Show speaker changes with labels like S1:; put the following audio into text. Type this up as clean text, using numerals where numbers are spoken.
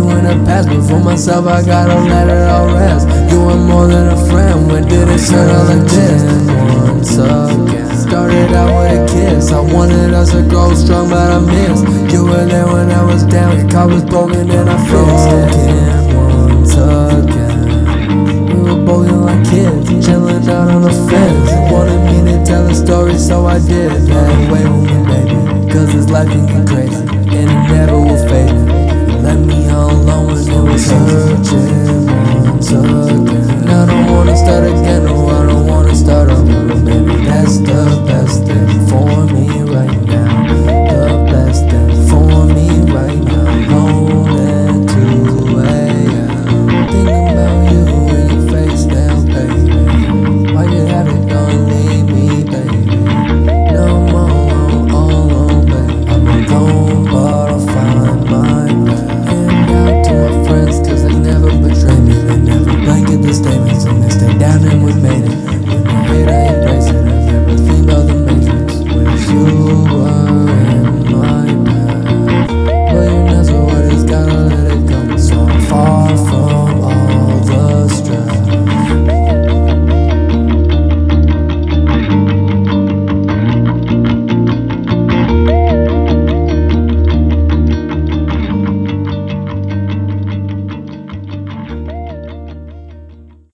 S1: in the past, but for myself I gotta let it all rest. You were more than a friend, when did it turn out like this? Once again, started out with a kiss. I wanted us to grow strong, but I missed. You were there when I was down, your car was broken and I fixed it. Once again, we were both young like kids, chilling out on the fence. Wanted me to tell a story, so I did. That way with me, baby, cause this life can get crazy, and it never will fade. Let me unload